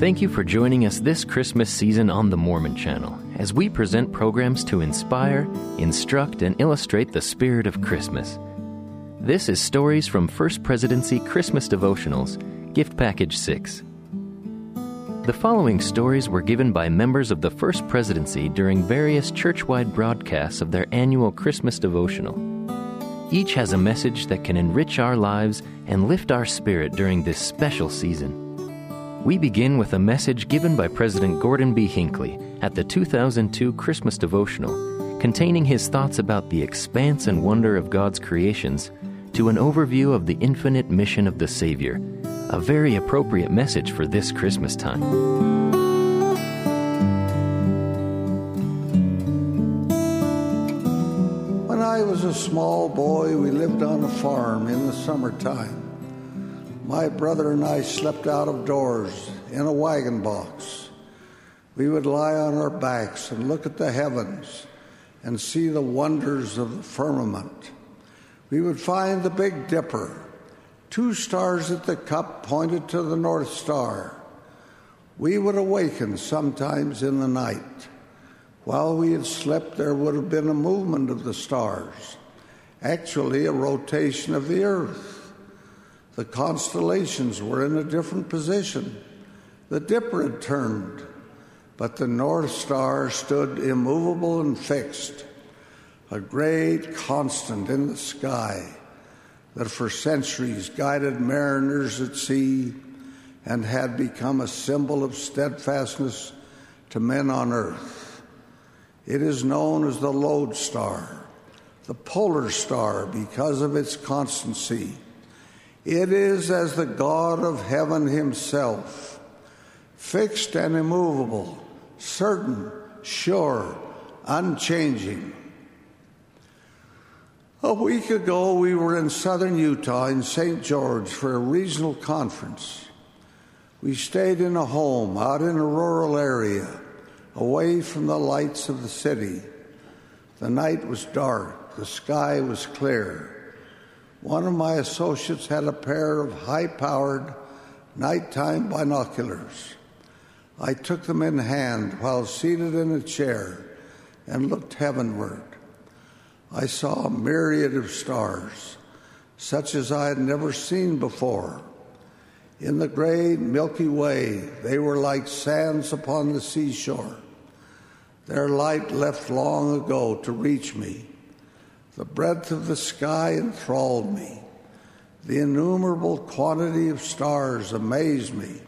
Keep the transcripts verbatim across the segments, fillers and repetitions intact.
Thank you for joining us this Christmas season on the Mormon Channel as we present programs to inspire, instruct, and illustrate the spirit of Christmas. This is Stories from First Presidency Christmas Devotionals, Gift Package six. The following stories were given by members of the First Presidency during various church-wide broadcasts of their annual Christmas devotional. Each has a message that can enrich our lives and lift our spirit during this special season. We begin with a message given by President Gordon B. Hinckley at the two thousand two Christmas devotional, containing his thoughts about the expanse and wonder of God's creations to an overview of the infinite mission of the Savior, a very appropriate message for this Christmas time. When I was a small boy, we lived on a farm in the summertime. My brother and I slept out of doors in a wagon box. We would lie on our backs and look at the heavens and see the wonders of the firmament. We would find the Big Dipper. Two stars at the cup pointed to the North Star. We would awaken sometimes in the night. While we had slept, there would have been a movement of the stars, actually a rotation of the earth. The constellations were in a different position. The Dipper had turned, but the North Star stood immovable and fixed, a great constant in the sky that for centuries guided mariners at sea and had become a symbol of steadfastness to men on earth. It is known as the Lodestar, the polar star, because of its constancy. It is as the God of heaven himself, fixed and immovable, certain, sure, unchanging. A week ago, we were in southern Utah in Saint George for a regional conference. We stayed in a home out in a rural area, away from the lights of the city. The night was dark. The sky was clear. One of my associates had a pair of high-powered nighttime binoculars. I took them in hand while seated in a chair and looked heavenward. I saw a myriad of stars, such as I had never seen before. In the great Milky Way, they were like sands upon the seashore. Their light left long ago to reach me. The breadth of the sky enthralled me. The innumerable quantity of stars amazed me.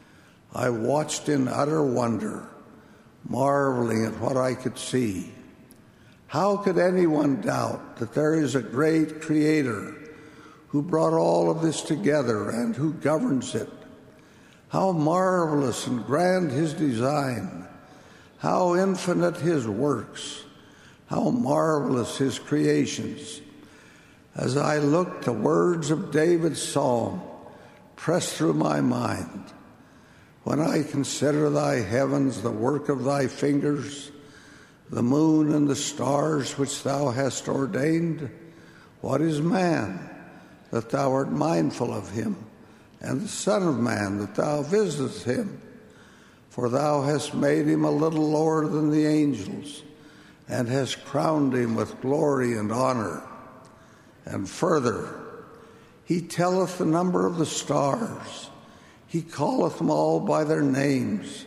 I watched in utter wonder, marveling at what I could see. How could anyone doubt that there is a great Creator who brought all of this together and who governs it? How marvelous and grand his design, how infinite his works, how marvelous his creations. As I looked, the words of David's psalm pressed through my mind. When I consider thy heavens, the work of thy fingers, the moon and the stars which thou hast ordained, what is man that thou art mindful of him, and the Son of Man that thou visitest him? For thou hast made him a little lower than the angels, and hast crowned him with glory and honor. And further, he telleth the number of the stars. He calleth them all by their names.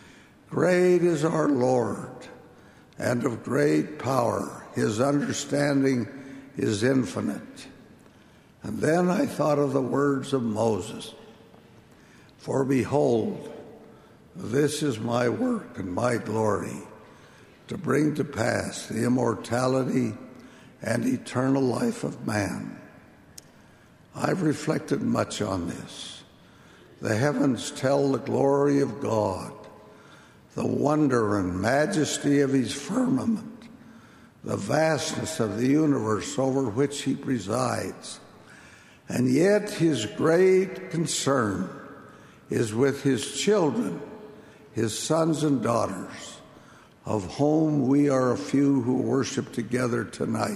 Great is our Lord, and of great power. His understanding is infinite. And then I thought of the words of Moses. For behold, this is my work and my glory, to bring to pass the immortality and eternal life of man. I've reflected much on this. The heavens tell the glory of God, the wonder and majesty of his firmament, the vastness of the universe over which he presides. And yet his great concern is with his children, his sons and daughters, of whom we are a few who worship together tonight.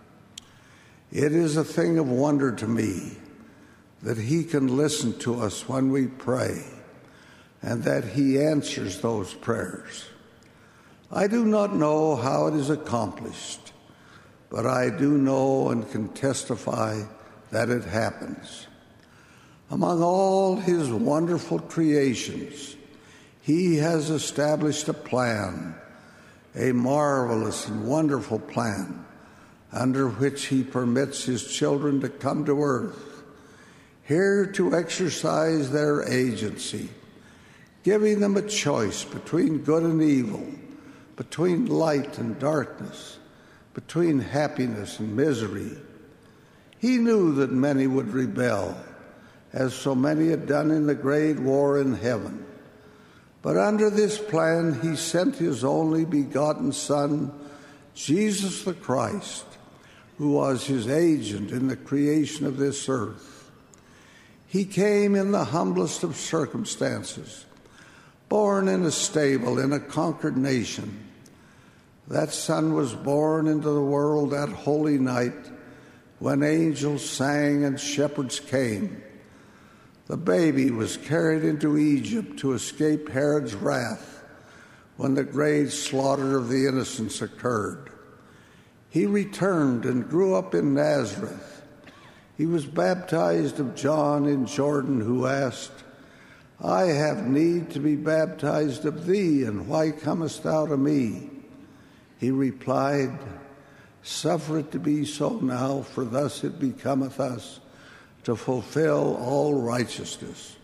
It is a thing of wonder to me that he can listen to us when we pray and that he answers those prayers. I do not know how it is accomplished, but I do know and can testify that it happens. Among all his wonderful creations, he has established a plan, a marvelous and wonderful plan, under which he permits his children to come to earth, here to exercise their agency, giving them a choice between good and evil, between light and darkness, between happiness and misery. He knew that many would rebel, as so many had done in the great war in heaven. But under this plan, he sent his only begotten Son, Jesus the Christ, who was his agent in the creation of this earth. He came in the humblest of circumstances, born in a stable in a conquered nation. That Son was born into the world that holy night when angels sang and shepherds came. The baby was carried into Egypt to escape Herod's wrath when the great slaughter of the innocents occurred. He returned and grew up in Nazareth. He was baptized of John in Jordan, who asked, I have need to be baptized of thee, and why comest thou to me? He replied, Suffer it to be so now, for thus it becometh us to fulfill all righteousness.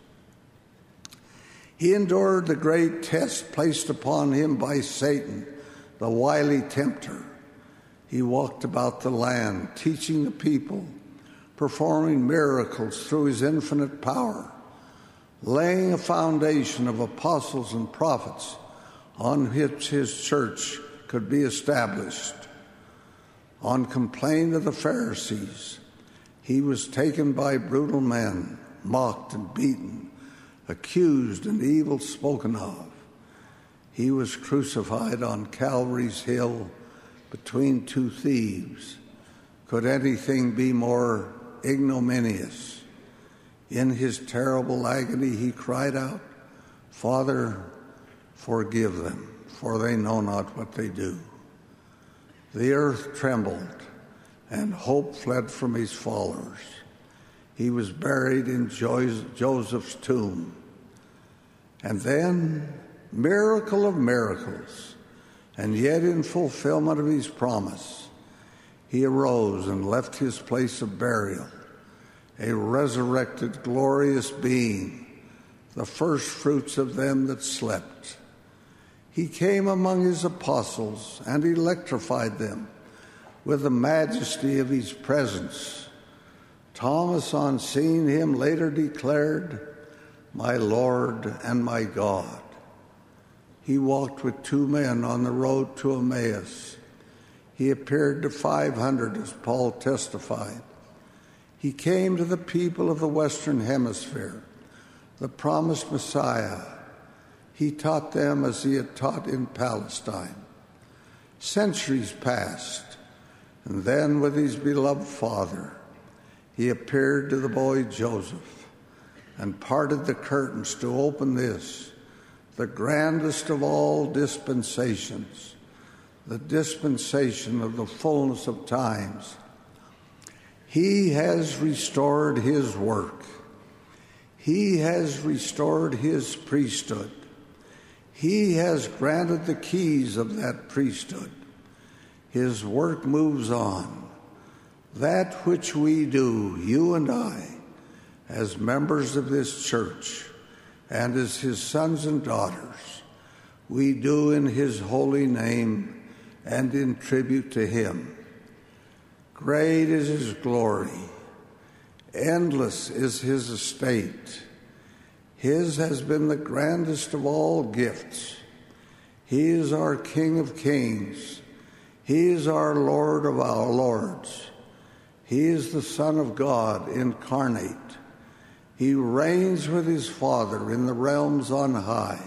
He endured the great test placed upon him by Satan, the wily tempter. He walked about the land, teaching the people, performing miracles through his infinite power, laying a foundation of apostles and prophets on which his church could be established. On complaint of the Pharisees, he was taken by brutal men, mocked and beaten, accused and evil spoken of. He was crucified on Calvary's hill between two thieves. Could anything be more ignominious? In his terrible agony, he cried out, Father, forgive them, for they know not what they do. The earth trembled, and hope fled from his followers. He was buried in Joseph's tomb. And then, miracle of miracles, and yet in fulfillment of his promise, he arose and left his place of burial, a resurrected, glorious being, the first fruits of them that slept. He came among his apostles and electrified them with the majesty of his presence. Thomas, on seeing him, later declared, My Lord and my God. He walked with two men on the road to Emmaus. He appeared to five hundred, as Paul testified. He came to the people of the Western Hemisphere, the promised Messiah. He taught them as he had taught in Palestine. Centuries passed, and then with his beloved Father, he appeared to the boy Joseph and parted the curtains to open this, the grandest of all dispensations, the dispensation of the fullness of times. He has restored his work. He has restored his priesthood. He has granted the keys of that priesthood. His work moves on. That which we do, you and I, as members of this church and as his sons and daughters, we do in his holy name and in tribute to him. Great is his glory. Endless is his estate. His has been the grandest of all gifts. He is our King of kings. He is our Lord of our lords. He is the Son of God incarnate. He reigns with his Father in the realms on high.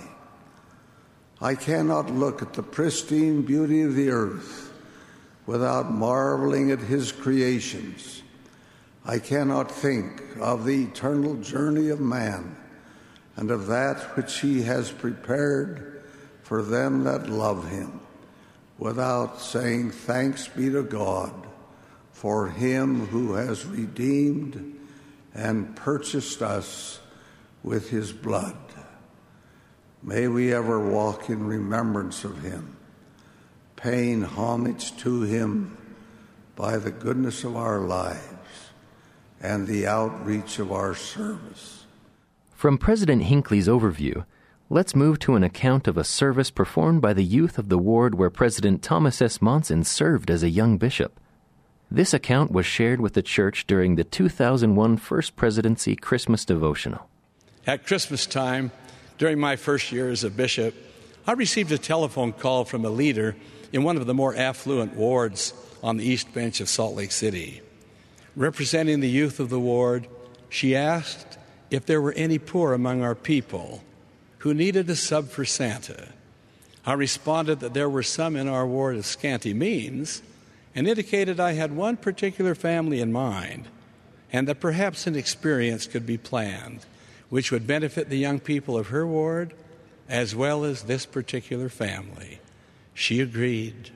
I cannot look at the pristine beauty of the earth without marveling at his creations. I cannot think of the eternal journey of man and of that which he has prepared for them that love him, without saying thanks be to God for him who has redeemed and purchased us with his blood. May we ever walk in remembrance of him, paying homage to him by the goodness of our lives and the outreach of our service. From President Hinckley's overview, let's move to an account of a service performed by the youth of the ward where President Thomas S. Monson served as a young bishop. This account was shared with the church during the two thousand one First Presidency Christmas devotional. At Christmas time, during my first year as a bishop, I received a telephone call from a leader in one of the more affluent wards on the East Bench of Salt Lake City. Representing the youth of the ward, she asked if there were any poor among our people who needed a sub for Santa. I responded that there were some in our ward of scanty means and indicated I had one particular family in mind and that perhaps an experience could be planned which would benefit the young people of her ward as well as this particular family. She agreed.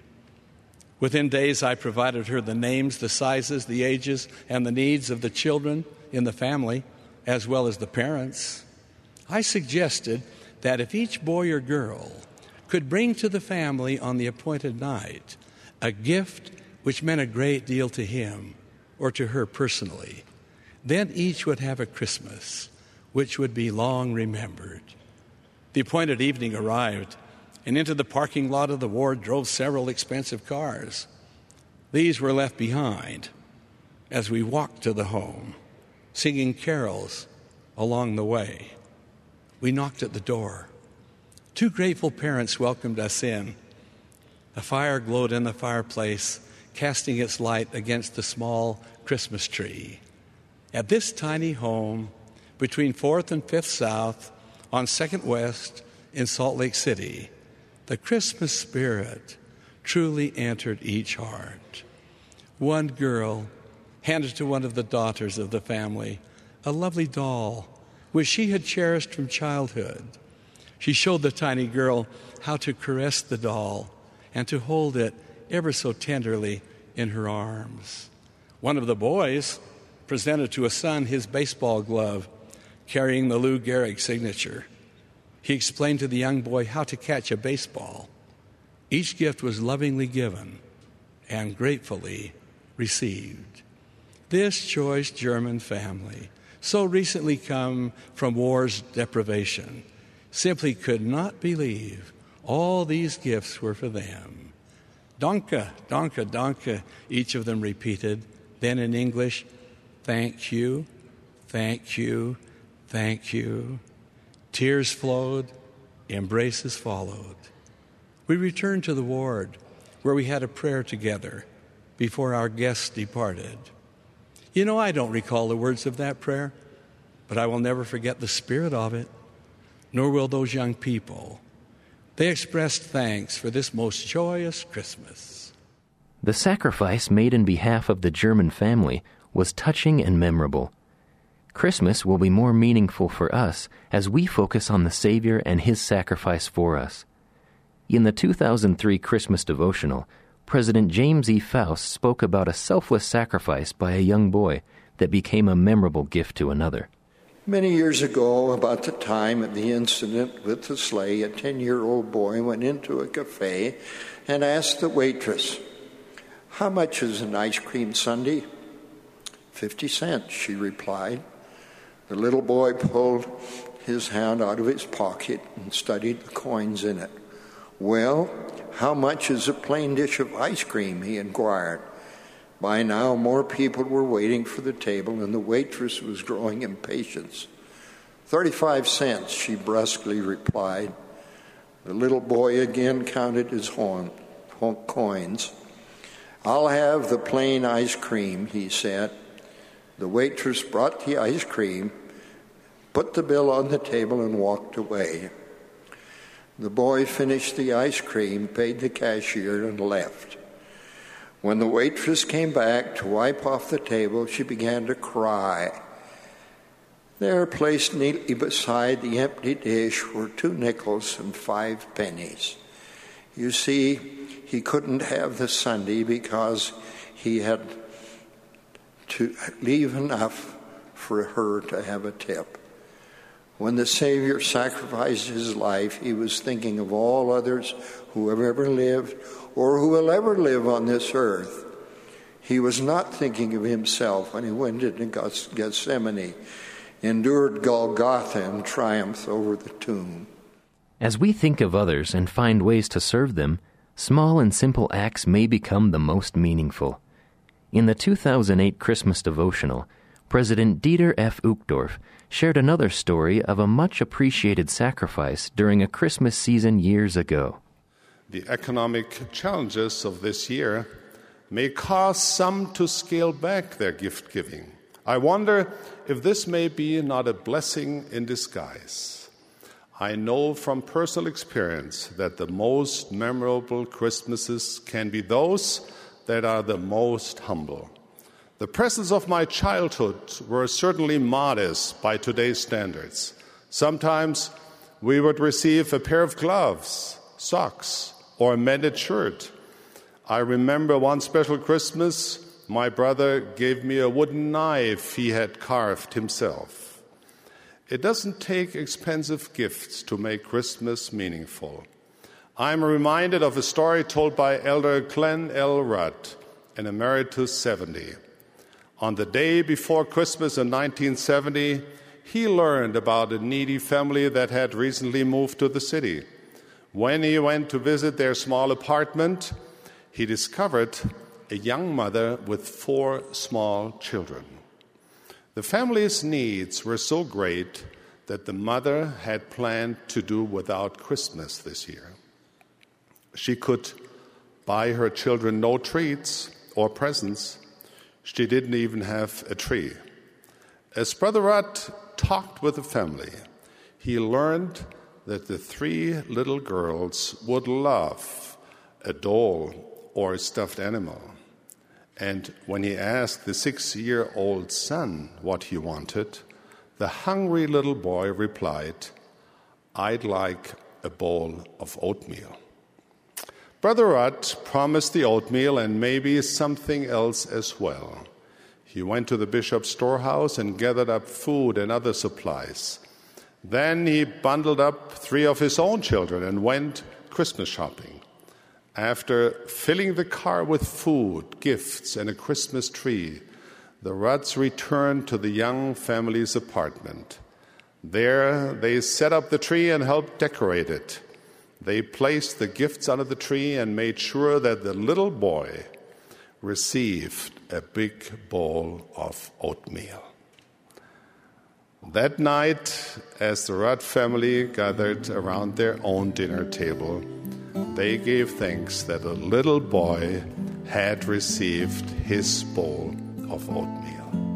Within days, I provided her the names, the sizes, the ages, and the needs of the children in the family, as well as the parents. I suggested that if each boy or girl could bring to the family on the appointed night a gift which meant a great deal to him or to her personally, then each would have a Christmas which would be long remembered. The appointed evening arrived, and into the parking lot of the ward drove several expensive cars. These were left behind as we walked to the home, singing carols along the way. We knocked at the door. Two grateful parents welcomed us in. A fire glowed in the fireplace, casting its light against the small Christmas tree. At this tiny home, between fourth and fifth South, on second West in Salt Lake City, the Christmas spirit truly entered each heart. One girl handed to one of the daughters of the family a lovely doll which she had cherished from childhood. She showed the tiny girl how to caress the doll and to hold it ever so tenderly in her arms. One of the boys presented to a son his baseball glove carrying the Lou Gehrig signature. He explained to the young boy how to catch a baseball. Each gift was lovingly given and gratefully received. This choice German family, so recently come from war's deprivation, simply could not believe all these gifts were for them. Danke, danke, danke, each of them repeated. Then in English, thank you, thank you, thank you. Tears flowed, embraces followed. We returned to the ward where we had a prayer together before our guests departed. You know, I don't recall the words of that prayer, but I will never forget the spirit of it, nor will those young people. They expressed thanks for this most joyous Christmas. The sacrifice made in behalf of the German family was touching and memorable. Christmas will be more meaningful for us as we focus on the Savior and His sacrifice for us. In the two thousand three Christmas devotional, President James E. Faust spoke about a selfless sacrifice by a young boy that became a memorable gift to another. Many years ago, about the time of the incident with the sleigh, a ten-year-old boy went into a cafe and asked the waitress, "How much is an ice cream sundae?" Fifty cents, she replied. The little boy pulled his hand out of his pocket and studied the coins in it. "Well, how much is a plain dish of ice cream?" he inquired. By now, more people were waiting for the table, and the waitress was growing impatient. Thirty-five cents, she brusquely replied. The little boy again counted his horn, horn, coins. "I'll have the plain ice cream," he said. The waitress brought the ice cream, put the bill on the table, and walked away. The boy finished the ice cream, paid the cashier, and left. When the waitress came back to wipe off the table, she began to cry. There, placed neatly beside the empty dish, were two nickels and five pennies. You see, he couldn't have the Sunday because he had to leave enough for her to have a tip. When the Savior sacrificed his life, he was thinking of all others who have ever lived or who will ever live on this earth. He was not thinking of himself when he went into Gethsemane, endured Golgotha and triumphed over the tomb. As we think of others and find ways to serve them, small and simple acts may become the most meaningful. In the two thousand eight Christmas devotional, President Dieter F. Uchtdorf shared another story of a much-appreciated sacrifice during a Christmas season years ago. The economic challenges of this year may cause some to scale back their gift-giving. I wonder if this may be not a blessing in disguise. I know from personal experience that the most memorable Christmases can be those that are the most humble. The presents of my childhood were certainly modest by today's standards. Sometimes we would receive a pair of gloves, socks, or a mended shirt. I remember one special Christmas, my brother gave me a wooden knife he had carved himself. It doesn't take expensive gifts to make Christmas meaningful. I'm reminded of a story told by Elder Glenn L. Rudd, an Emeritus seventy. On the day before Christmas in nineteen seventy, he learned about a needy family that had recently moved to the city. When he went to visit their small apartment, he discovered a young mother with four small children. The family's needs were so great that the mother had planned to do without Christmas this year. She could buy her children no treats or presents. She didn't even have a tree. As Brother Rudd talked with the family, he learned that the three little girls would love a doll or a stuffed animal. And when he asked the six-year-old son what he wanted, the hungry little boy replied, "I'd like a bowl of oatmeal." Brother Rudd promised the oatmeal and maybe something else as well. He went to the bishop's storehouse and gathered up food and other supplies. Then he bundled up three of his own children and went Christmas shopping. After filling the car with food, gifts, and a Christmas tree, the Rudds returned to the young family's apartment. There, they set up the tree and helped decorate it. They placed the gifts under the tree and made sure that the little boy received a big bowl of oatmeal. That night, as the Rudd family gathered around their own dinner table, they gave thanks that a little boy had received his bowl of oatmeal.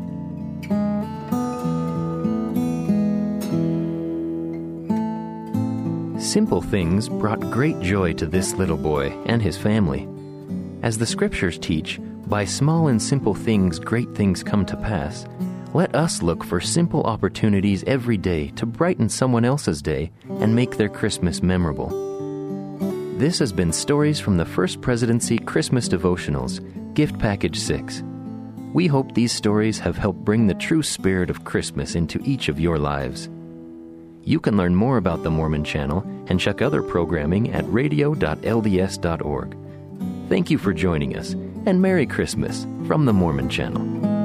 Simple things brought great joy to this little boy and his family. As the Scriptures teach, by small and simple things great things come to pass. Let us look for simple opportunities every day to brighten someone else's day and make their Christmas memorable. This has been Stories from the First Presidency Christmas Devotionals, Gift Package six. We hope these stories have helped bring the true spirit of Christmas into each of your lives. You can learn more about the Mormon Channel and check other programming at radio dot l d s dot org. Thank you for joining us, and Merry Christmas from the Mormon Channel.